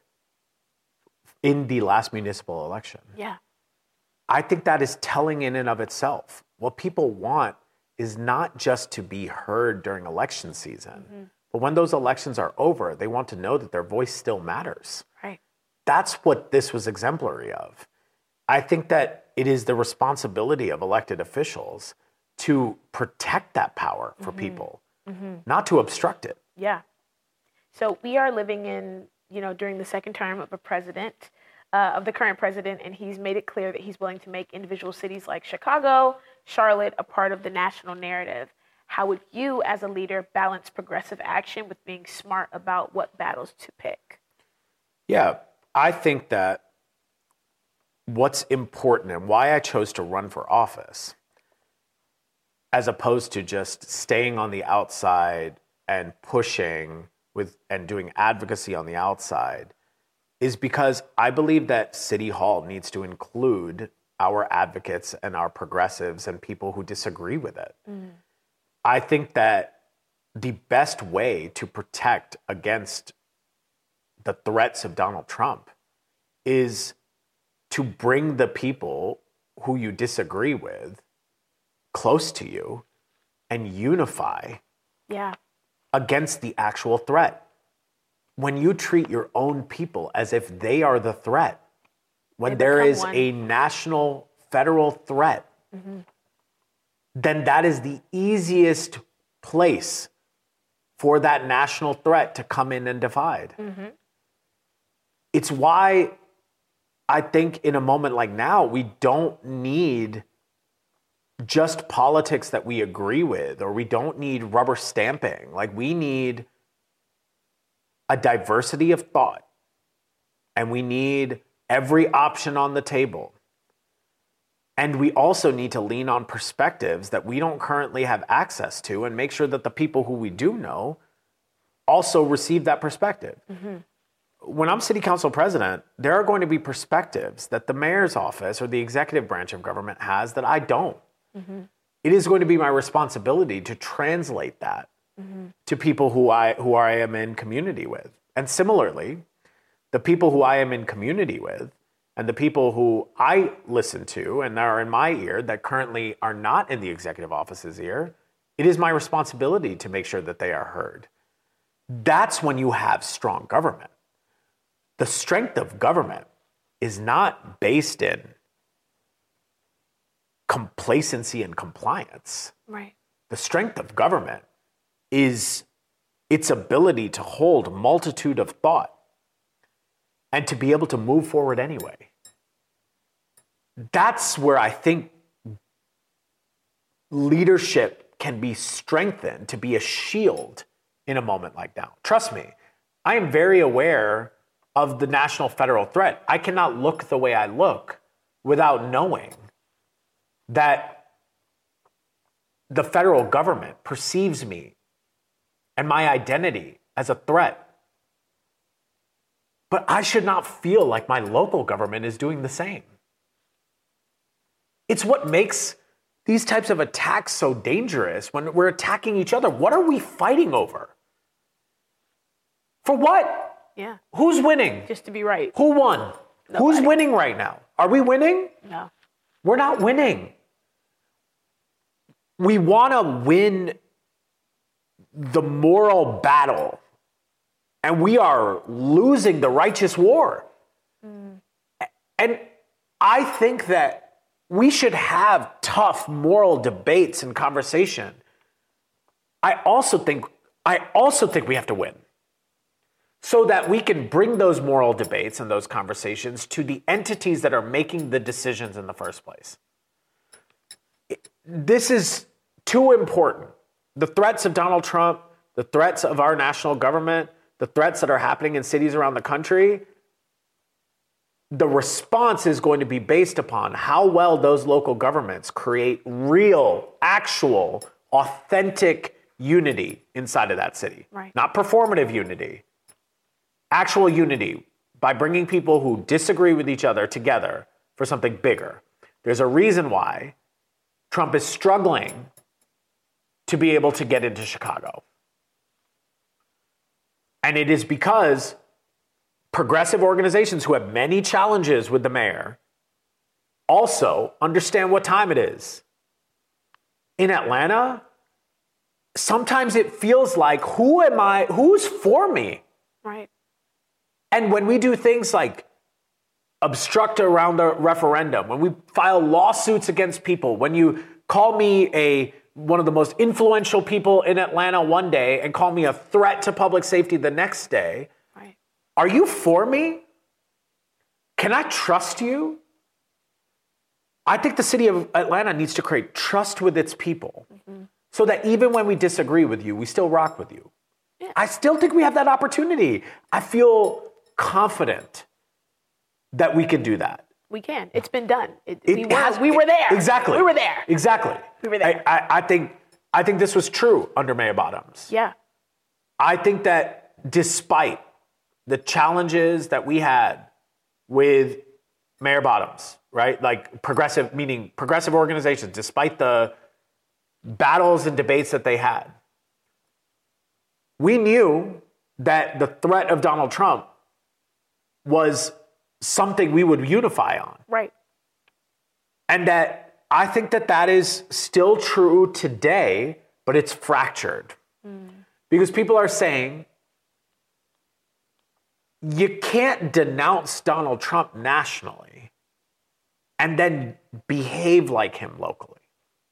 in the last municipal election. Yeah. I think that is telling in and of itself. What people want is not just to be heard during election season, but when those elections are over, they want to know that their voice still matters. Right. That's what this was exemplary of. I think that it is the responsibility of elected officials to protect that power for people, not to obstruct it. Yeah. So we are living in, during the second term of of the current president, and he's made it clear that he's willing to make individual cities like Chicago, Charlotte, a part of the national narrative. How would you, as a leader, balance progressive action with being smart about what battles to pick? Yeah, I think that what's important and why I chose to run for office, as opposed to just staying on the outside and pushing and doing advocacy on the outside, is because I believe that City Hall needs to include our advocates and our progressives and people who disagree with it. I think that the best way to protect against the threats of Donald Trump is to bring the people who you disagree with close to you and unify against the actual threat. When you treat your own people as if they are the threat, when there is a national federal threat, then that is the easiest place for that national threat to come in and divide. It's why I think in a moment like now, we don't need just politics that we agree with, or we don't need rubber stamping. Like, we need a diversity of thought, and we need every option on the table. And we also need to lean on perspectives that we don't currently have access to, and make sure that the people who we do know also receive that perspective. When I'm city council president, there are going to be perspectives that the mayor's office or the executive branch of government has that I don't. It is going to be my responsibility to translate that to people who I am in community with. And similarly, the people who I am in community with and the people who I listen to and are in my ear that currently are not in the executive office's ear, it is my responsibility to make sure that they are heard. That's when you have strong government. The strength of government is not based in complacency and compliance. Right. The strength of government is its ability to hold multitude of thought and to be able to move forward anyway. That's where I think leadership can be strengthened to be a shield in a moment like now. Trust me, I am very aware of the national federal threat. I cannot look the way I look without knowing that the federal government perceives me and my identity as a threat. But I should not feel like my local government is doing the same. It's what makes these types of attacks so dangerous when we're attacking each other. What are we fighting over? For what? Yeah. Who's winning? Just to be right. Who won? Nobody. Who's winning right now? Are we winning? No. We're not winning. We want to win the moral battle, and we are losing the righteous war. And I think that we should have tough moral debates and conversation. I also think I also think we have to win so that we can bring those moral debates and those conversations to the entities that are making the decisions in the first place. This is too important. The threats of Donald Trump, the threats of our national government, the threats that are happening in cities around the country, the response is going to be based upon how well those local governments create real, actual, authentic unity inside of that city. Right. Not performative unity. Actual unity by bringing people who disagree with each other together for something bigger. There's a reason why Trump is struggling to be able to get into Chicago. And it is because progressive organizations who have many challenges with the mayor also understand what time it is. In Atlanta, sometimes it feels like, who's for me? Right. And when we do things like obstruct around the referendum, when we file lawsuits against people, when you call me one of the most influential people in Atlanta one day and call me a threat to public safety the next day, right. Are you for me? Can I trust you? I think the city of Atlanta needs to create trust with its people so that even when we disagree with you, we still rock with you. Yeah. I still think we have that opportunity. I feel confident that we can do that. We can. It's been done. We were there. Exactly. We were there. Exactly. We were there. I think this was true under Mayor Bottoms. Yeah. I think that despite the challenges that we had with Mayor Bottoms, right? Like progressive organizations, despite the battles and debates that they had, we knew that the threat of Donald Trump was something we would unify on. Right. And that I think that is still true today, but it's fractured. Because people are saying, you can't denounce Donald Trump nationally and then behave like him locally.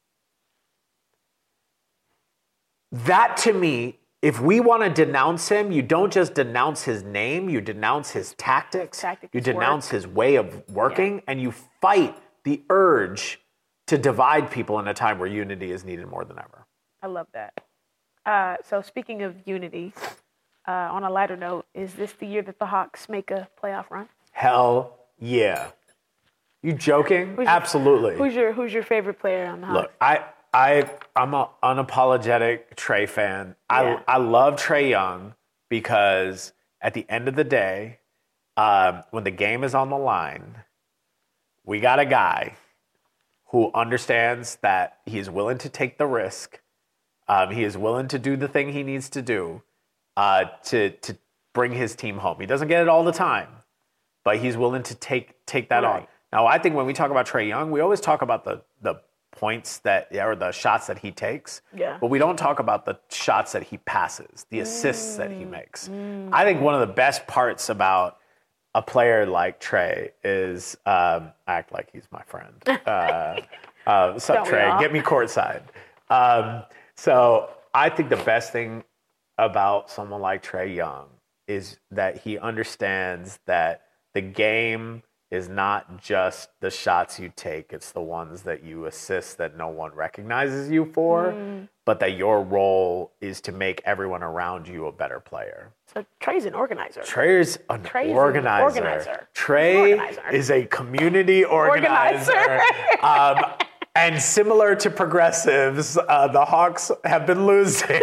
That, to me, if we want to denounce him, you don't just denounce his name, you denounce his tactics, you denounce his way of working, and you fight the urge to divide people in a time where unity is needed more than ever. I love that. So speaking of unity, on a lighter note, is this the year that the Hawks make a playoff run? Hell yeah. You joking? Absolutely. Who's your favorite player on the Hawks? Look, I'm an unapologetic Trae fan. Yeah. I love Trae Young because at the end of the day, when the game is on the line, we got a guy who understands that he is willing to take the risk. He is willing to do the thing he needs to do to bring his team home. He doesn't get it all the time, but he's willing to take that on. Now, I think when we talk about Trae Young, we always talk about the points or the shots that he takes, but we don't talk about the shots that he passes, the assists that he makes. I think one of the best parts about a player like Trae is act like he's my friend. What's up, Trae? Get me courtside. So I think the best thing about someone like Trae Young is that he understands that the game is not just the shots you take, it's the ones that you assist that no one recognizes you for, but that your role is to make everyone around you a better player. So Trae's an organizer. Trae's an organizer. Trae is a community organizer. And similar to progressives, the Hawks have been losing.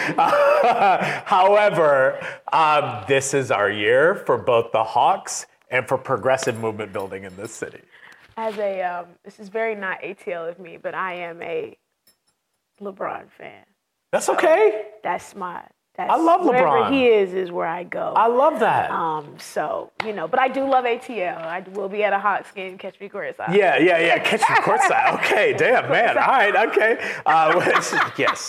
However, this is our year for both the Hawks and for progressive movement building in this city. This is very not ATL of me, but I am a LeBron fan. That's okay. I love LeBron. Wherever he is where I go. I love that. So, but I do love ATL. I will be at a Hawks game, catch me courtside. Yeah. Catch me courtside. Okay, damn, man. All right, okay. Yes.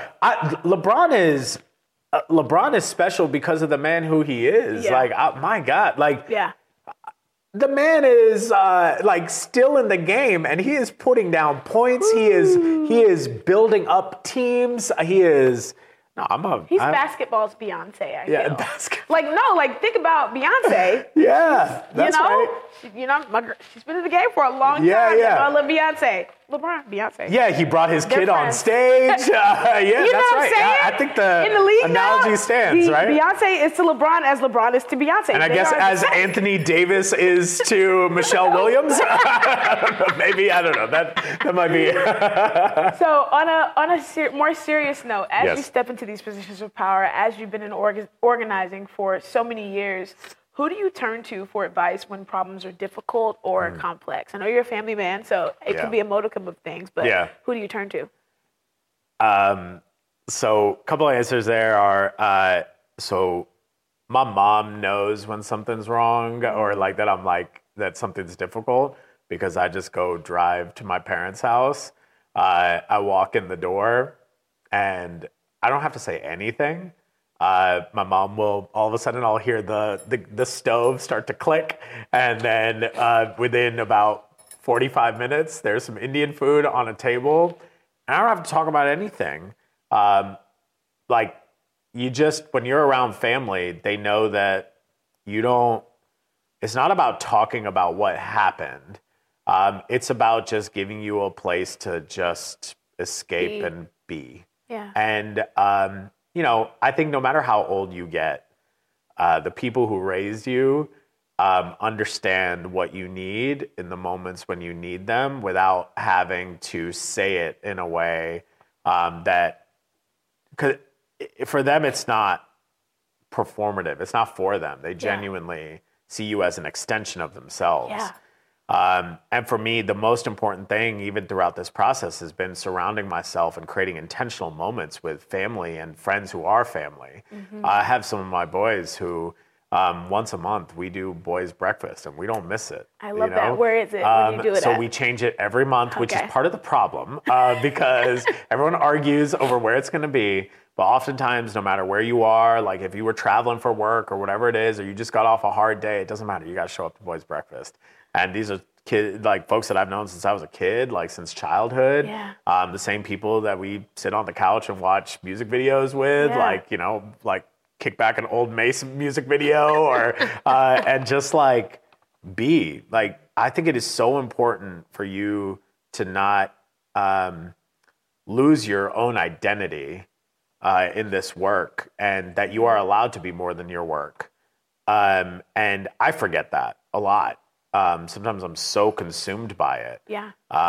LeBron is special because of the man who he is. Yeah. My God. The man is still in the game, and he is putting down points. He is building up teams. He is No, He's basketball's Beyonce, I feel. Think about Beyonce. Yeah, that's right. She's been in the game for a long time. Yeah. I love Beyonce. LeBron, Beyonce. Yeah, he brought his kid on stage. That's right. I think the analogy stands, right? Beyonce is to LeBron as LeBron is to Beyonce. And I guess as Anthony Davis is to Michelle Williams. Maybe, I don't know. That might be. So on a more serious note, as you step into these positions of power, as you've been in organizing for so many years, who do you turn to for advice when problems are difficult or complex? I know you're a family man, so it can be a modicum of things, but who do you turn to? So a couple of answers there are, so my mom knows when something's wrong or like that I'm like, that something's difficult because I just go drive to my parents' house. I walk in the door and I don't have to say anything. My mom will, all of a sudden I'll hear the stove start to click. And then within about 45 minutes, there's some Indian food on a table. And I don't have to talk about anything. When you're around family, they know that it's not about talking about what happened. It's about just giving you a place to just escape and be. Yeah. And, I think no matter how old you get, the people who raised you understand what you need in the moments when you need them without having to say it in a way that, because for them, it's not performative. It's not for them. They genuinely see you as an extension of themselves. Yeah. And for me, the most important thing, even throughout this process, has been surrounding myself and creating intentional moments with family and friends who are family. Mm-hmm. I have some of my boys who, once a month, we do boys' breakfast, and we don't miss it. I love that. Where is it when you do it So we change it every month, which is part of the problem, because everyone argues over where it's going to be. But oftentimes, no matter where you are, like if you were traveling for work or whatever it is, or you just got off a hard day, it doesn't matter. You got to show up to boys' breakfast. And these are kids, like folks that I've known since I was a kid, like since childhood. Yeah. The same people that we sit on the couch and watch music videos with, like kick back an old Mason music video or, and just like be. Like, I think it is so important for you to not lose your own identity in this work, and that you are allowed to be more than your work. And I forget that a lot. Sometimes I'm so consumed by it. Yeah.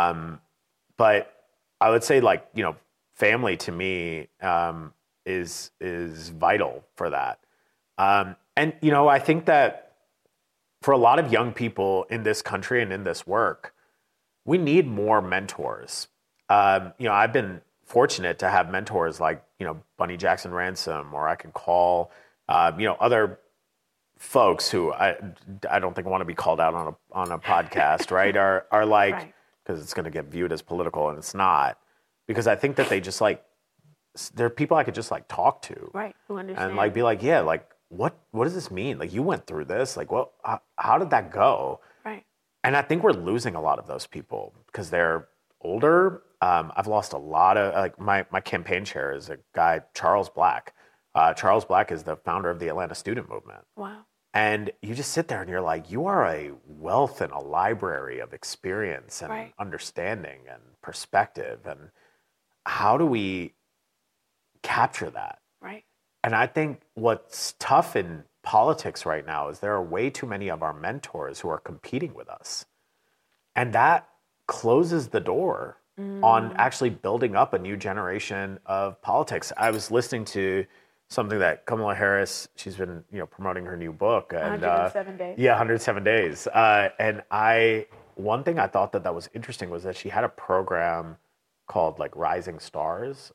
But I would say, like, family to me is vital for that. And I think that for a lot of young people in this country and in this work, we need more mentors. I've been fortunate to have mentors like, Bunny Jackson Ransom, or I can call, other folks who I don't think want to be called out on a podcast, right? Are like, because it's going to get viewed as political, and it's not, because I think that they just like, they're people I could just like talk to, right? Who understand and like be like, yeah, like what does this mean? Like, you went through this, like, well, how did that go? Right. And I think we're losing a lot of those people because they're older. I've lost a lot of, like, my campaign chair is a guy, Charles Black. Charles Black is the founder of the Atlanta Student Movement. Wow. And you just sit there and you're like, you are a wealth and a library of experience and understanding and perspective. And how do we capture that? Right. And I think what's tough in politics right now is there are way too many of our mentors who are competing with us. And that closes the door on actually building up a new generation of politics. I was listening to something that Kamala Harris, she's been, promoting her new book. And, 107 Days. Yeah, 107 Days. And one thing I thought that was interesting was that she had a program called like Rising Stars.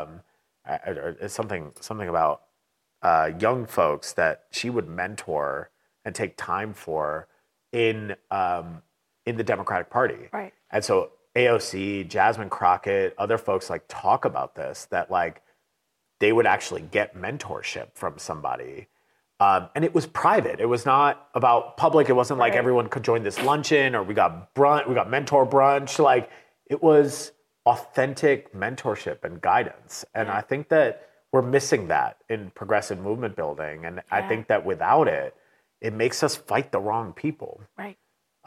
It's something about young folks that she would mentor and take time for in the Democratic Party. Right. And so AOC, Jasmine Crockett, other folks like talk about this, that like they would actually get mentorship from somebody. And it was private. It was not about public. It wasn't like everyone could join this luncheon or we got mentor brunch. Like, it was authentic mentorship and guidance. And I think that we're missing that in progressive movement building. And I think that without it, it makes us fight the wrong people. Right.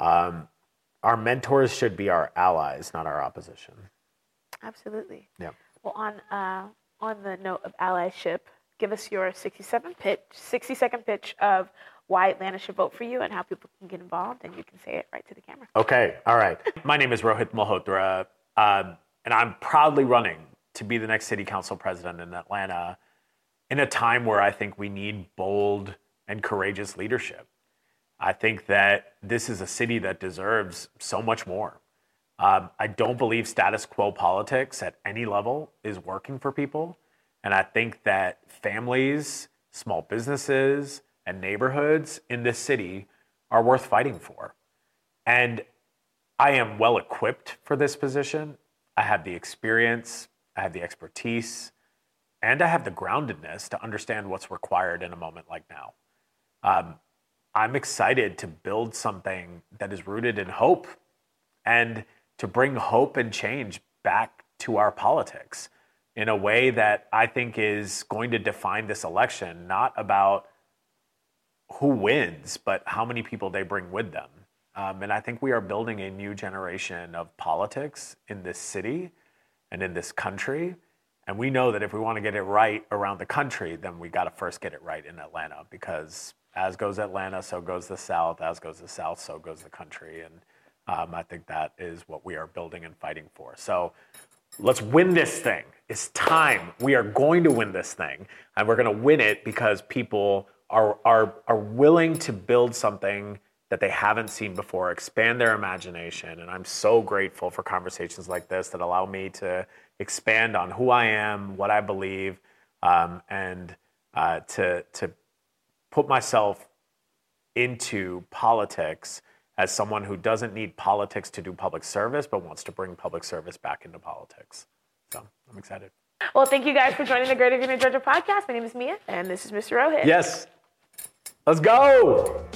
Our mentors should be our allies, not our opposition. Absolutely. Yeah. Well, on the note of allyship, give us your 60-second pitch of why Atlanta should vote for you and how people can get involved, and you can say it right to the camera. Okay. All right. My name is Rohit Malhotra, and I'm proudly running to be the next city council president in Atlanta in a time where I think we need bold and courageous leadership. I think that this is a city that deserves so much more. I don't believe status quo politics at any level is working for people. And I think that families, small businesses, and neighborhoods in this city are worth fighting for. And I am well equipped for this position. I have the experience, I have the expertise, and I have the groundedness to understand what's required in a moment like now. I'm excited to build something that is rooted in hope and to bring hope and change back to our politics in a way that I think is going to define this election, not about who wins, but how many people they bring with them. And I think we are building a new generation of politics in this city and in this country. And we know that if we want to get it right around the country, then we got to first get it right in Atlanta, because as goes Atlanta, so goes the South. As goes the South, so goes the country. And I think that is what we are building and fighting for. So let's win this thing. It's time. We are going to win this thing. And we're going to win it because people are willing to build something that they haven't seen before, expand their imagination. And I'm so grateful for conversations like this that allow me to expand on who I am, what I believe, and to put myself into politics as someone who doesn't need politics to do public service, but wants to bring public service back into politics. So I'm excited. Well, thank you guys for joining the Greater Atlanta Georgia podcast. My name is Mia, and this is Mr. Rohit. Yes. Let's go.